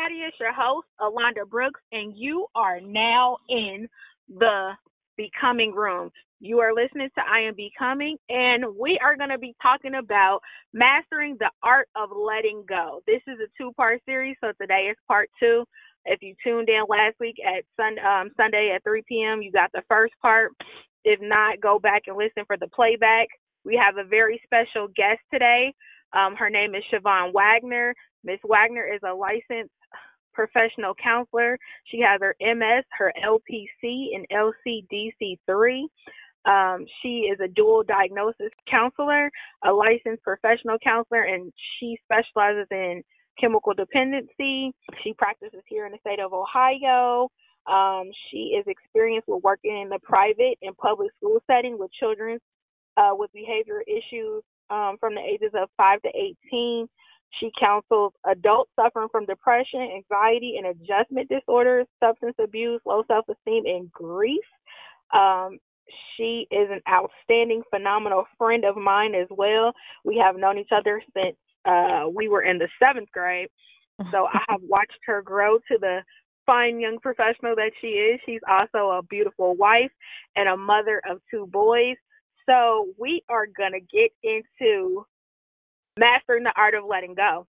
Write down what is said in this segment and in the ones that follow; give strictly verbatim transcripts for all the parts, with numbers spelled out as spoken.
everybody. It's your host, Alonda Brooks, and you are now in the Becoming Room. You are listening to I Am Becoming, and we are going to be talking about mastering the art of letting go. This is a two-part series, so today is part two. If you tuned in last week at sun, um, Sunday at three p.m., you got the first part. If not, go back and listen for the playback. We have a very special guest today. Um, her name is Siobhan Wagner. Miss Wagner is a licensed professional counselor. She has her M S, her L P C, and L C D C three. Um, she is a dual diagnosis counselor, a licensed professional counselor, and she specializes in chemical dependency. She practices here in the state of Ohio. Um, she is experienced with working in the private and public school setting with children uh, with behavior issues um, from the ages of five to eighteen. She counsels adults suffering from depression, anxiety, and adjustment disorders, substance abuse, low self-esteem, and grief. Um, she is an outstanding, phenomenal friend of mine as well. We have known each other since uh, we were in the seventh grade. So I have watched her grow to the fine young professional that she is. She's also a beautiful wife and a mother of two boys. So we are going to get into mastering the art of letting go.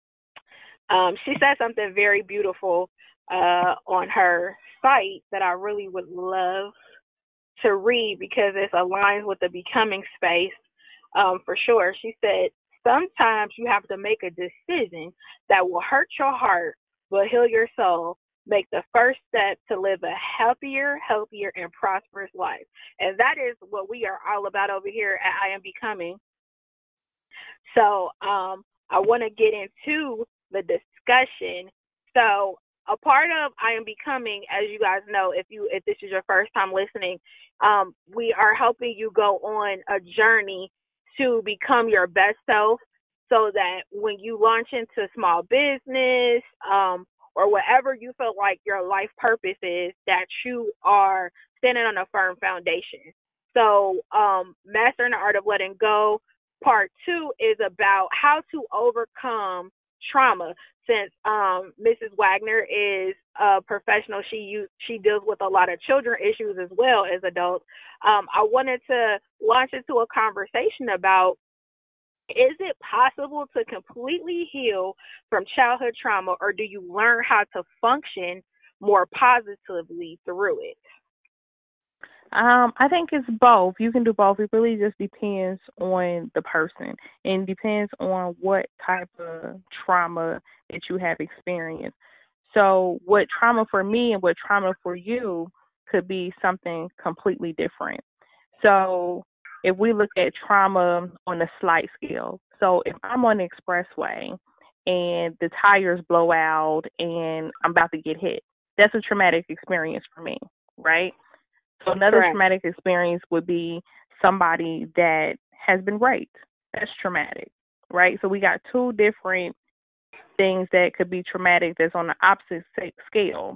Um, she said something very beautiful uh, on her site that I really would love to read because it aligns with the becoming space um, for sure. She said, sometimes you have to make a decision that will hurt your heart but heal your soul. Make the first step to live a healthier, healthier, and prosperous life. And that is what we are all about over here at I Am Becoming. So um, I want to get into the discussion. So a part of I Am Becoming, as you guys know, if you if this is your first time listening, um, we are helping you go on a journey to become your best self so that when you launch into small business um, or whatever you feel like your life purpose is, that you are standing on a firm foundation. So um, mastering the art of letting go. Part two is about how to overcome trauma. Since um, Missus Wagner is a professional, she use, she deals with a lot of children issues as well as adults. Um, I wanted to launch into a conversation about, is it possible to completely heal from childhood trauma, or do you learn how to function more positively through it? Um, I think it's both. You can do both. It really just depends on the person and depends on what type of trauma that you have experienced. So what trauma for me and what trauma for you could be something completely different. So if we look at trauma on a slight scale, so if I'm on the expressway and the tires blow out and I'm about to get hit, that's a traumatic experience for me, right? So another Correct. traumatic experience would be somebody that has been raped. That's traumatic, right? So we got two different things that could be traumatic that's on the opposite scale.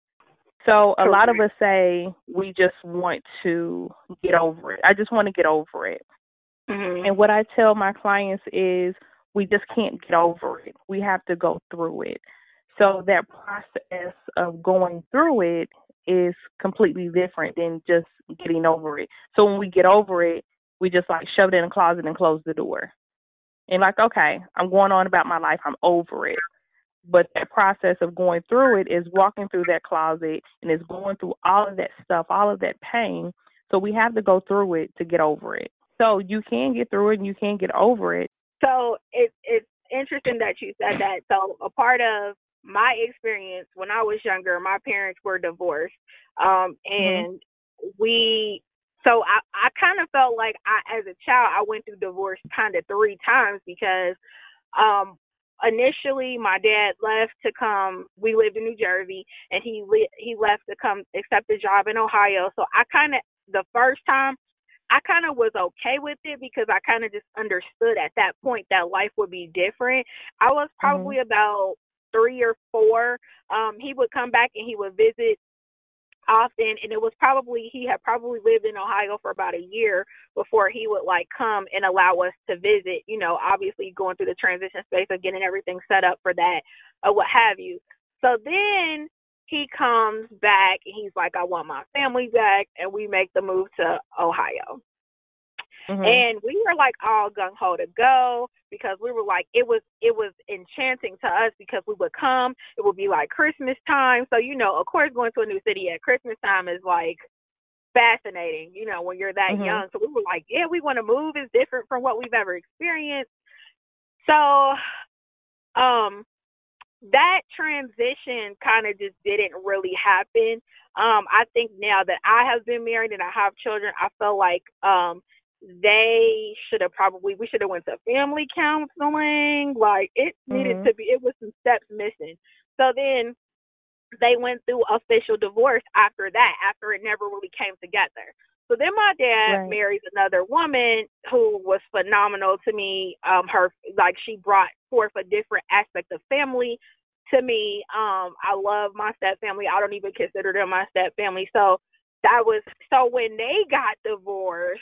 So a lot of us say we just want to get over it. I just want to get over it. Mm-hmm. And what I tell my clients is we just can't get over it. We have to go through it. So that process of going through it is completely different than just getting over it. So when we get over it, we just like shove it in a closet and close the door. And like, okay, I'm going on about my life. I'm over it. But that process of going through it is walking through that closet and is going through all of that stuff, all of that pain. So we have to go through it to get over it. So you can get through it and you can get over it. So it, it's interesting that you said that. So a part of my experience when I was younger, my parents were divorced. Um, and mm-hmm. we, so I, I kind of felt like I, as a child, I went through divorce kind of three times because um, initially my dad left to come, we lived in New Jersey, and he, he left to come accept a job in Ohio. So I kind of, the first time, I kind of was okay with it because I kind of just understood at that point that life would be different. I was probably mm-hmm. about three or four. Um, he would come back and he would visit often, and it was probably, he had probably lived in Ohio for about a year before he would like come and allow us to visit, you know, obviously going through the transition space of getting everything set up for that or what have you. So then he comes back and he's like, I want my family back, and we make the move to Ohio. Mm-hmm. And we were like all gung ho to go because we were like, it was it was enchanting to us because we would come, it would be like Christmas time. So, you know, of course, going to a new city at Christmas time is like fascinating, you know, when you're that Mm-hmm. young. So we were like, yeah, we want to move. It's different from what we've ever experienced. So, um, that transition kind of just didn't really happen. Um, I think now that I have been married and I have children, I feel like um, they should have probably, we should have went to family counseling. Like it needed Mm-hmm. to be, it was some steps missing. So then they went through official divorce after that, after it never really came together. So then my dad Right. marries another woman who was phenomenal to me. Um, her like she brought forth a different aspect of family to me. Um, I love my step family. I don't even consider them my step family. So that was so when they got divorced,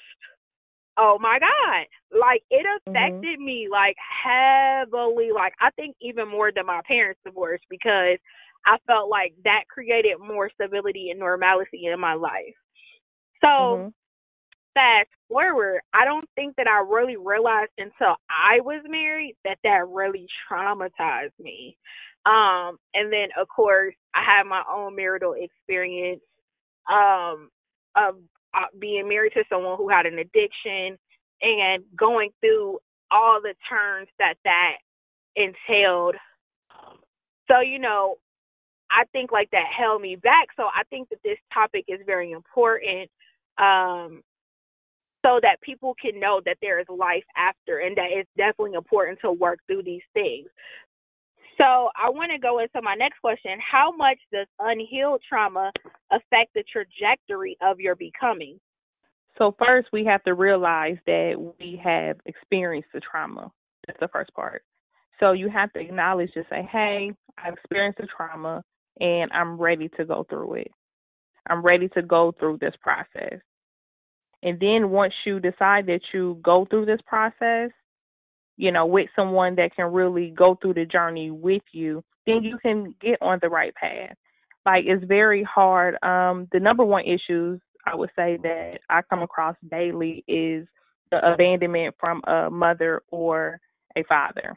oh my God. Like it affected Mm-hmm. me like heavily. Like I think even more than my parents' divorce because I felt like that created more stability and normalcy in my life. So Mm-hmm. fast forward, I don't think that I really realized until I was married that that really traumatized me. Um, and then of course I had my own marital experience um, of uh, being married to someone who had an addiction and going through all the turns that that entailed. So you know, I think like that held me back. So I think that this topic is very important. Um, so that people can know that there is life after and that it's definitely important to work through these things. So I want to go into my next question. How much does unhealed trauma affect the trajectory of your becoming? So first, we have to realize that we have experienced the trauma. That's the first part. So you have to acknowledge to say, hey, I've experienced the trauma and I'm ready to go through it. I'm ready to go through this process. And then once you decide that you go through this process, you know, with someone that can really go through the journey with you, then you can get on the right path. Like it's very hard. Um, the number one issues I would say that I come across daily is the abandonment from a mother or a father.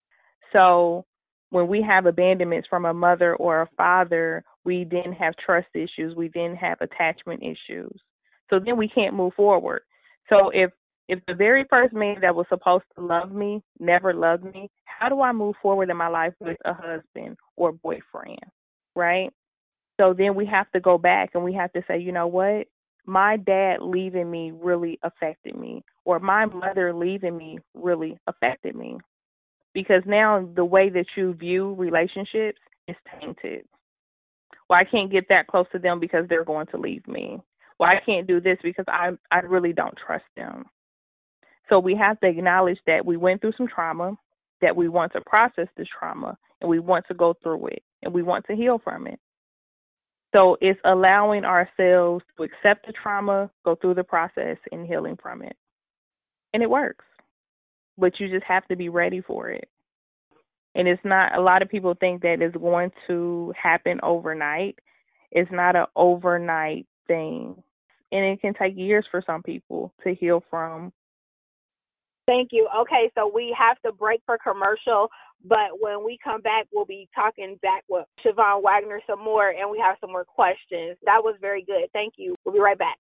So when we have abandonments from a mother or a father, we then have trust issues. We then have attachment issues. So then we can't move forward. So if if the very first man that was supposed to love me never loved me, how do I move forward in my life with a husband or boyfriend, right? So then we have to go back and we have to say, you know what? My dad leaving me really affected me, or my mother leaving me really affected me. Because now the way that you view relationships is tainted. Well, I can't get that close to them because they're going to leave me. Well, I can't do this because I I really don't trust them. So we have to acknowledge that we went through some trauma, that we want to process this trauma, and we want to go through it, and we want to heal from it. So it's allowing ourselves to accept the trauma, go through the process, and healing from it. And it works. But you just have to be ready for it. And it's not, a lot of people think that it's going to happen overnight. It's not an overnight thing. And it can take years for some people to heal from. Thank you. Okay, so we have to break for commercial, but when we come back, we'll be talking back with Siobhan Wagner some more, and we have some more questions. That was very good. Thank you. We'll be right back.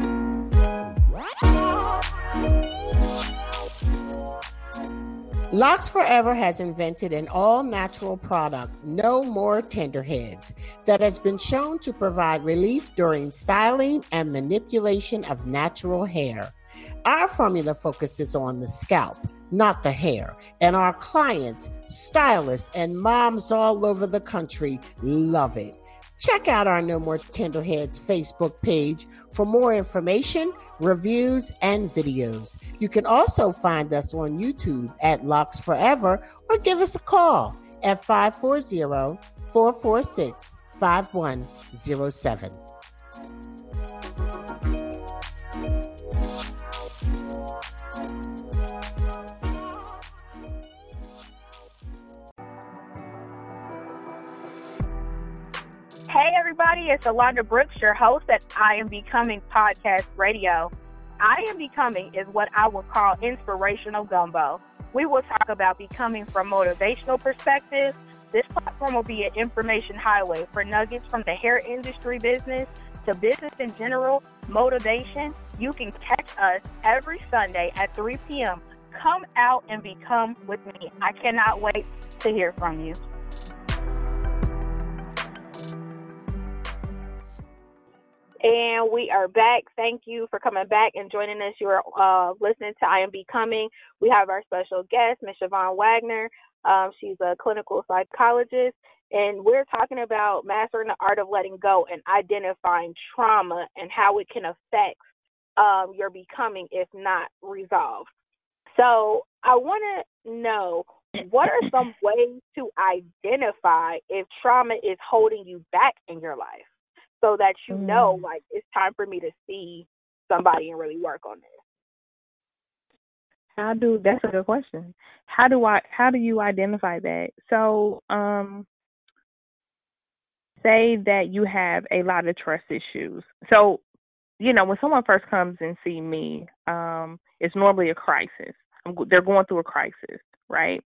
Locks Forever has invented an all-natural product, No More Tenderheads, that has been shown to provide relief during styling and manipulation of natural hair. Our formula focuses on the scalp, not the hair, and our clients, stylists, and moms all over the country love it. Check out our No More Tenderheads Facebook page for more information, reviews, and videos. You can also find us on YouTube at Locks Forever or give us a call at five four zero, four four six, five one zero seven. it's Alondra Brooks, your host at I Am Becoming Podcast Radio. I Am Becoming is what I would call inspirational gumbo. We will talk about becoming from motivational perspective. This platform will be an information highway for nuggets from the hair industry business to business in general, motivation. You can catch us every Sunday at three p.m. Come out and become with me. I cannot wait to hear from you. And we are back. Thank you for coming back and joining us. You are uh, listening to I Am Becoming. We have our special guest, Miz Siobhan Wagner. Um, she's a clinical psychologist, and we're talking about mastering the art of letting go and identifying trauma and how it can affect um, your becoming if not resolved. So I want to know, what are some ways to identify if trauma is holding you back in your life, so that you know, like, it's time for me to see somebody and really work on this? How do that's a good question. How do I how do you identify that? So, um, say that you have a lot of trust issues. So, you know, when someone first comes and see me, um, it's normally a crisis. I'm, they're going through a crisis, right?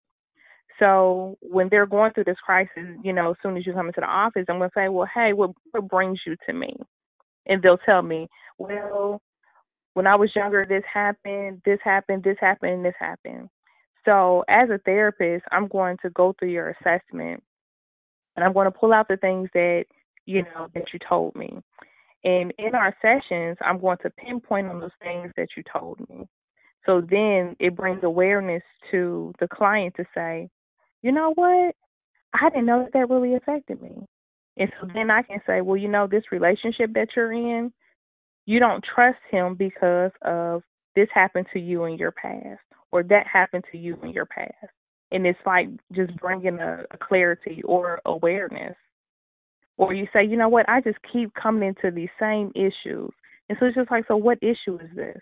So when they're going through this crisis, you know, as soon as you come into the office, I'm going to say, well, hey, what, what brings you to me? And they'll tell me, well, when I was younger, this happened, this happened, this happened, and this happened. So as a therapist, I'm going to go through your assessment, and I'm going to pull out the things that, you know, that you told me. And in our sessions, I'm going to pinpoint on those things that you told me. So then it brings awareness to the client to say, you know what? I didn't know that that really affected me. And so then I can say, well, you know, this relationship that you're in, you don't trust him because of this happened to you in your past, or that happened to you in your past. And it's like just bringing a, a clarity or awareness. Or you say, you know what? I just keep coming into these same issues. And so it's just like, so what issue is this?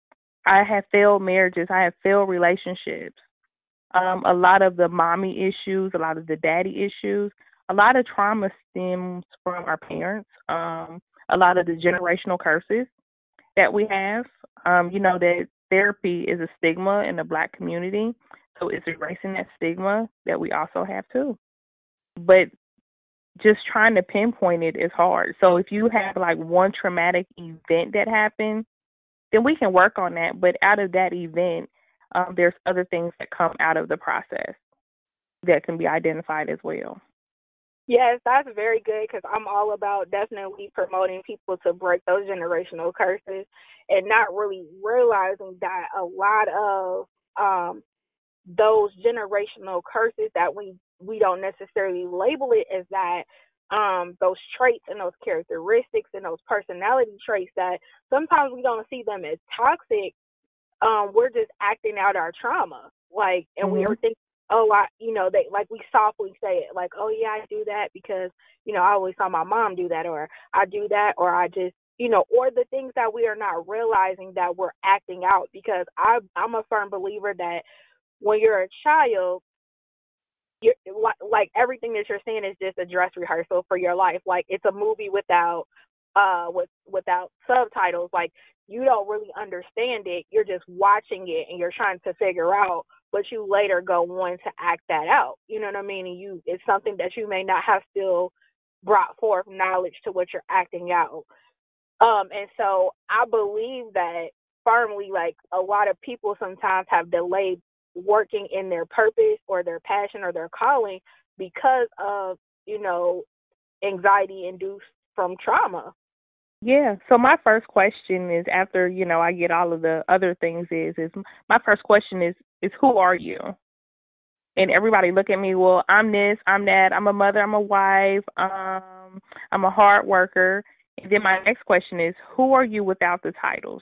I have failed marriages. I have failed relationships. Um, a lot of the mommy issues, a lot of the daddy issues, a lot of trauma stems from our parents. Um, a lot of the generational curses that we have. Um, you know, that therapy is a stigma in the Black community. So it's erasing that stigma that we also have too. But just trying to pinpoint it is hard. So if you have like one traumatic event that happened, then we can work on that. But out of that event, um, there's other things that come out of the process that can be identified as well. Yes, that's very good, because I'm all about definitely promoting people to break those generational curses and not really realizing that a lot of um, those generational curses that we, we don't necessarily label it as that, um, those traits and those characteristics and those personality traits that sometimes we don't see them as toxic. Um, we're just acting out our trauma, like, and mm-hmm. we are thinking, oh, I, you know, they, like, we softly say it, like, oh yeah, I do that because, you know, I always saw my mom do that, or I do that, or I just, you know, or the things that we are not realizing that we're acting out. Because I, I'm a firm believer that when you're a child, you're, like, everything that you're seeing is just a dress rehearsal for your life. Like, it's a movie without, uh, with without subtitles. Like, you don't really understand it. You're just watching it and you're trying to figure out, but you later go on to act that out. You know what I mean? And you, it's something that you may not have still brought forth knowledge to what you're acting out. Um, and so I believe that firmly, like, a lot of people sometimes have delayed working in their purpose or their passion or their calling because of, you know, anxiety induced from trauma. Yeah. So my first question is, after, you know, I get all of the other things is, is my first question is, is who are you? And everybody look at me, well, I'm this, I'm that, I'm a mother, I'm a wife, um, I'm a hard worker. And then my next question is, who are you without the titles?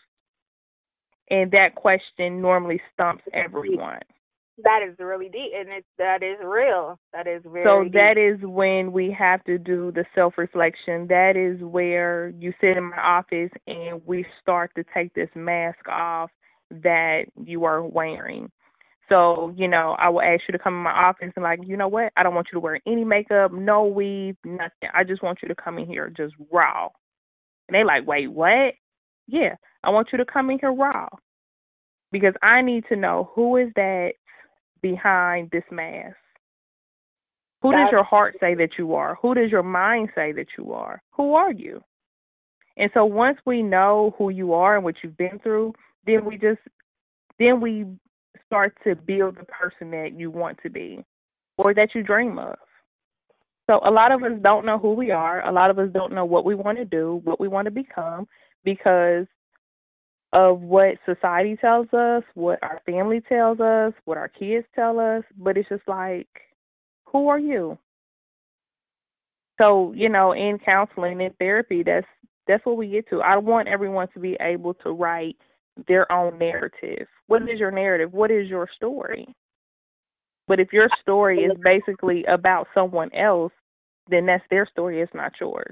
And that question normally stumps everyone. That is really deep, and it's, that is real. That is very So deep. that is when we have to do the self-reflection. That is where you sit in my office and we start to take this mask off that you are wearing. So, you know, I will ask you to come in my office and like, you know what? I don't want you to wear any makeup, no weave, nothing. I just want you to come in here just raw. And they like, wait, what? Yeah, I want you to come in here raw because I need to know who is that behind this mask. Who does your heart say that you are? Who does your mind say that you are? Who are you? And so once we know who you are and what you've been through, then we just, then we start to build the person that you want to be or that you dream of. So a lot of us don't know who we are. A lot of us don't know what we want to do, what we want to become because of what society tells us, what our family tells us, what our kids tell us. But it's just like, who are you? So, you know, in counseling and therapy, that's that's what we get to. I want everyone to be able to write their own narrative. What is your narrative? What is your story? But if your story is basically about someone else, then that's their story. It's not yours.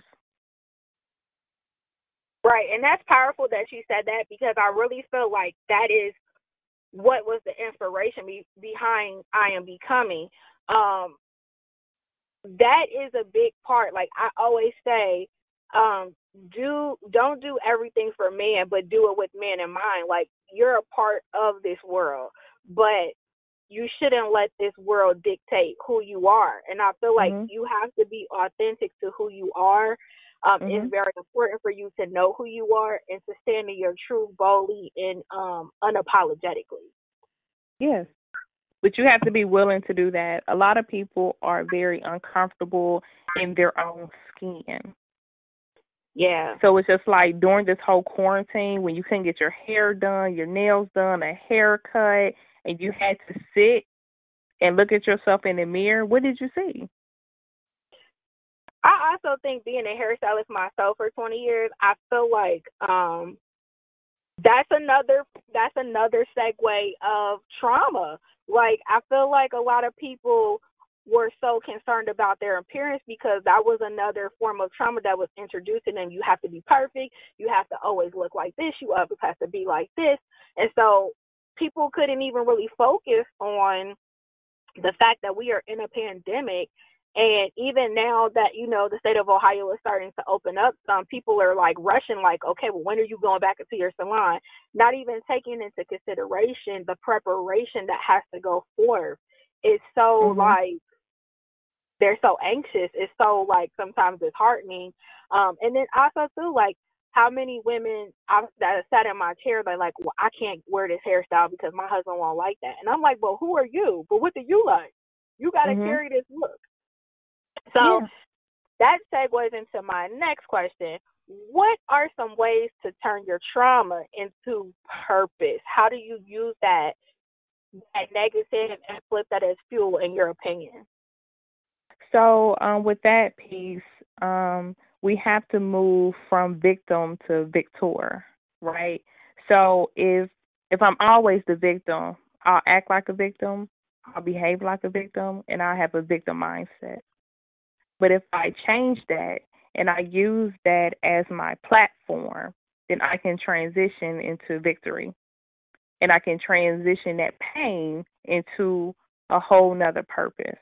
Right, and that's powerful that you said that because I really feel like that is what was the inspiration be- behind I Am Becoming. Um, that is a big part. Like I always say, um, do don't do everything for man, but do it with man in mind. Like you're a part of this world, but you shouldn't let this world dictate who you are. And I feel like mm-hmm. you have to be authentic to who you are. Um, mm-hmm. It's very important for you to know who you are and to stand in your truth boldly and um, unapologetically. Yes. But you have to be willing to do that. A lot of people are very uncomfortable in their own skin. Yeah. So it's just like during this whole quarantine when you couldn't get your hair done, your nails done, a haircut, and you had to sit and look at yourself in the mirror, what did you see? I also think being a hairstylist myself for twenty years, I feel like um, that's another that's another segue of trauma. Like I feel like a lot of people were so concerned about their appearance because that was another form of trauma that was introduced in them. You have to be perfect. You have to always look like this. You always have to be like this. And so people couldn't even really focus on the fact that we are in a pandemic. And even now that, you know, the state of Ohio is starting to open up, some people are like rushing like, okay, well, when are you going back into your salon? Not even taking into consideration the preparation that has to go forth. It's so mm-hmm. like, they're so anxious. It's so like sometimes disheartening. Um, and then also too, like how many women I've, that have sat in my chair, they're like, well, I can't wear this hairstyle because my husband won't like that. And I'm like, well, who are you? But what do you like? You got to mm-hmm. carry this look. So yeah. that segues into my next question. What are some ways to turn your trauma into purpose? How do you use that, that negative and flip that as fuel, in your opinion? So um, with that piece, um, we have to move from victim to victor, right? So if if I'm always the victim, I'll act like a victim, I'll behave like a victim, and I'll have a victim mindset. But if I change that and I use that as my platform, then I can transition into victory. And I can transition that pain into a whole nother purpose.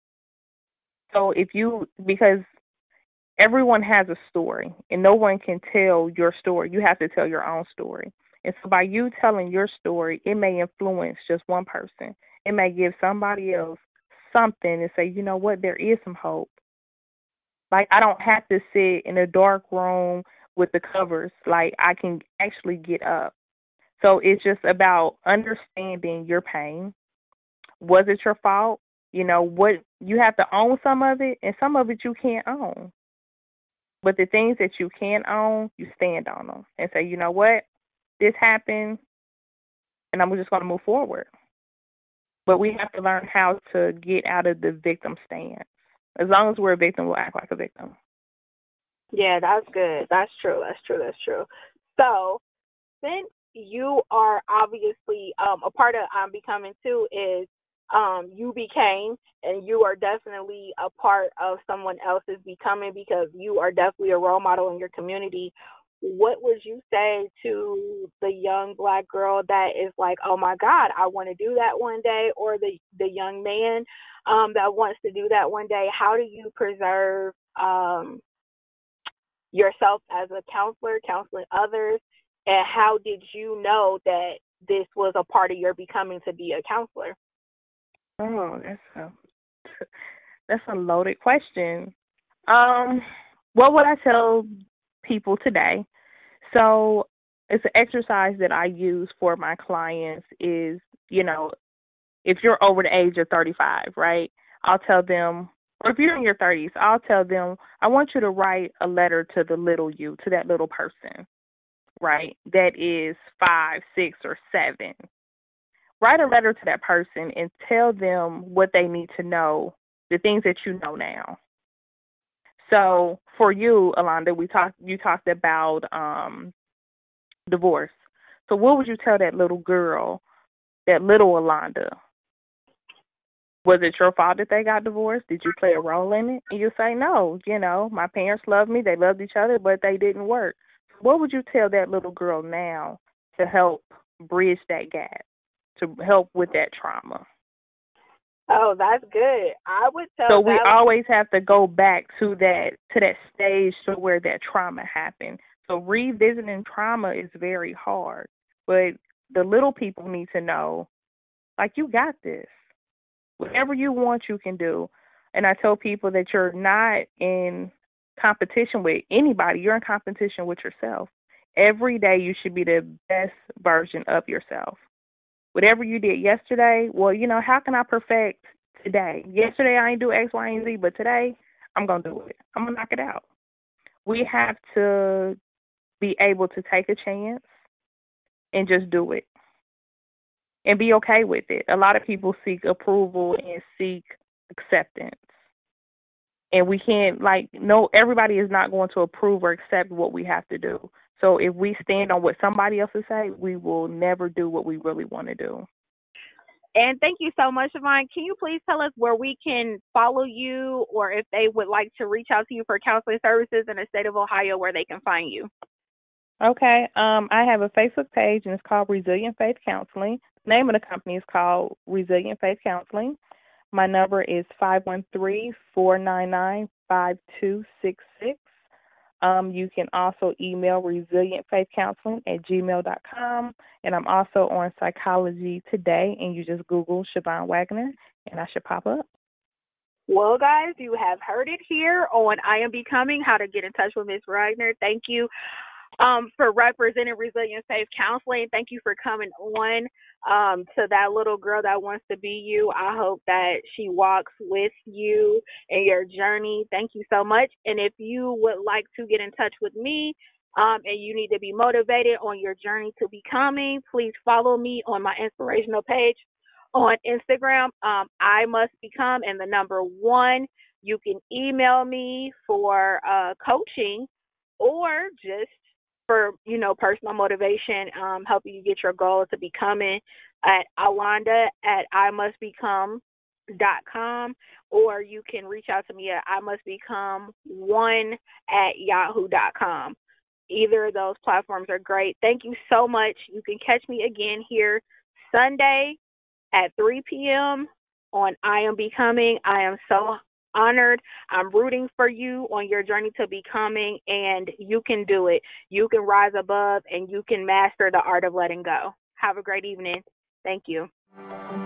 So if you, because everyone has a story and no one can tell your story. You have to tell your own story. And so by you telling your story, it may influence just one person. It may give somebody else something and say, you know what, there is some hope. Like, I don't have to sit in a dark room with the covers. Like, I can actually get up. So it's just about understanding your pain. Was it your fault? You know, what you have to own some of it, and some of it you can't own. But the things that you can own, you stand on them and say, you know what, this happened, and I'm just going to move forward. But we have to learn how to get out of the victim stance. As long as we're a victim, we'll act like a victim. Yeah, that's good. That's true. That's true. That's true. So, since you are obviously um, a part of I'm Becoming too, is um, you became, and you are definitely a part of someone else's becoming because you are definitely a role model in your community. what would you say to the young Black girl that is like, oh my God, I want to do that one day, or the the young man um, that wants to do that one day? How do you preserve um, yourself as a counselor, counseling others, and how did you know that this was a part of your becoming to be a counselor? Oh, that's a that's a loaded question. Um, what would I tell people today? So it's an exercise that I use for my clients is, you know, if you're over the age of thirty-five, right, I'll tell them, or if you're in your thirties, I'll tell them, I want you to write a letter to the little you, to that little person, right, that is five, six, or seven. Write a letter to that person and tell them what they need to know, the things that you know now. So for you, Alonda, we talked. You talked about um, divorce. So what would you tell that little girl, that little Alonda? Was it your fault that they got divorced? Did you play a role in it? And you say, no, you know, my parents loved me. They loved each other, but they didn't work. What would you tell that little girl now to help bridge that gap, to help with that trauma? Oh, that's good. I would tell. So we that always have to go back to that to that stage to where that trauma happened. So revisiting trauma is very hard, but the little people need to know, like, you got this. Whatever you want, you can do. And I tell people that you're not in competition with anybody. You're in competition with yourself. Every day you should be the best version of yourself. Whatever you did yesterday, well, you know, how can I perfect today? Yesterday I didn't do X, Y, and Z, but today I'm going to do it. I'm going to knock it out. We have to be able to take a chance and just do it and be okay with it. A lot of people seek approval and seek acceptance. And we can't, like, no, everybody is not going to approve or accept what we have to do. So if we stand on what somebody else will say, we will never do what we really want to do. And thank you so much, Siobhan. Can you please tell us where we can follow you, or if they would like to reach out to you for counseling services in the state of Ohio, where they can find you? Okay. Um, I have a Facebook page, and it's called Resilient Faith Counseling. The name of the company is called Resilient Faith Counseling. My number is five one three, four nine nine, five two six six. Um, you can also email resilientfaithcounseling at gmail dot com. And I'm also on Psychology Today, and you just Google Siobhan Wagner, and I should pop up. Well, guys, you have heard it here on I Am Becoming, how to get in touch with Miz Wagner. Thank you um, for representing Resilient Faith Counseling. Thank you for coming on um, to that little girl that wants to be you. I hope that she walks with you in your journey. Thank you so much. And if you would like to get in touch with me um, and you need to be motivated on your journey to becoming, please follow me on my inspirational page on Instagram. um, I Must Become, and the number one. You can email me for uh, coaching or just for, you know, personal motivation, um, helping you get your goal to becoming at Alonda at I must become dot com, or you can reach out to me at I must become one at yahoo dot com. Either of those platforms are great. Thank you so much. You can catch me again here Sunday at three p.m. on I Am Becoming. I am so honored. I'm rooting for you on your journey to becoming, and you can do it. You can rise above, and you can master the art of letting go. Have a great evening. Thank you.